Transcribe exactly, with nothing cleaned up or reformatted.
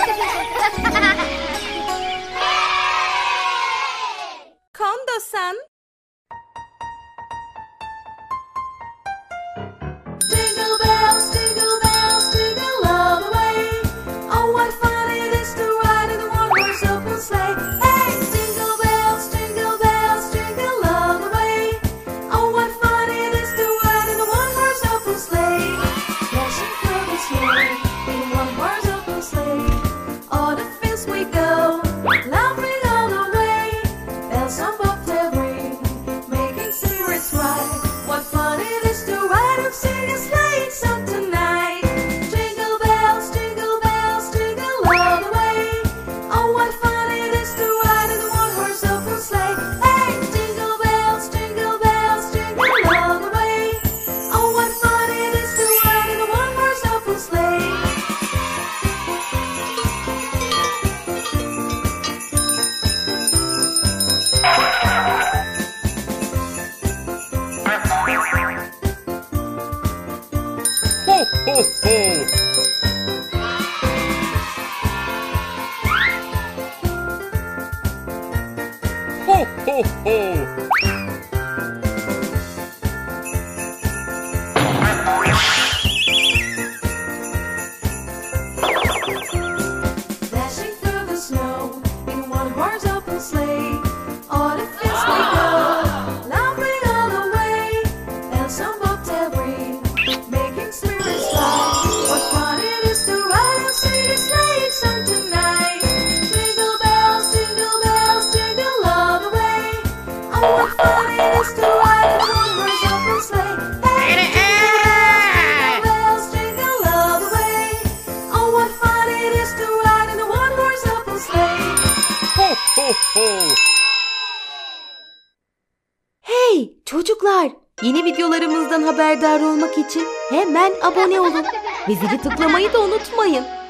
Kondo-san. Jingle bells, jingle bells, jingle all the way. Oh, what fun it is to ride in a one-horse open sleigh. Hey, jingle bells, jingle bells, jingle all the way. Oh, what fun it is to ride in a one-horse open sleigh. Dashing through the snow in a one-horse open sleigh. All the fields we go, laughing all the way. Bells on bobtail ring, making spirits rise. What fun it is to ride and sing a sleighing song tonight. Jingle bells, jingle bells, jingle all the way. Oh, what fun it is to ride in a one-horse open sleigh. Hey, jingle bells, jingle bells, jingle all the way. Oh, what fun it is to ride in a one-horse open sleigh. Ho, ho, ho! Ho, ho, ho! Dashing through the snow in a one-horse open sleigh. All the fields we go, laughing all the way. Bells on bobtail ring, making spirits fly. What fun it is to ride and sing a sleighing song tonight. Jingle bells, jingle bells, jingle all the way. Oh, what fun it is to ride in a one-horse open sleigh. Hey, jingle bells, jingle all the way. Oh, what fun it is to ride in a one-horse open sleigh. Ho, ho, ho! Hey çocuklar, yeni videolarımızdan haberdar olmak için hemen abone olun ve zili tıklamayı da unutmayın.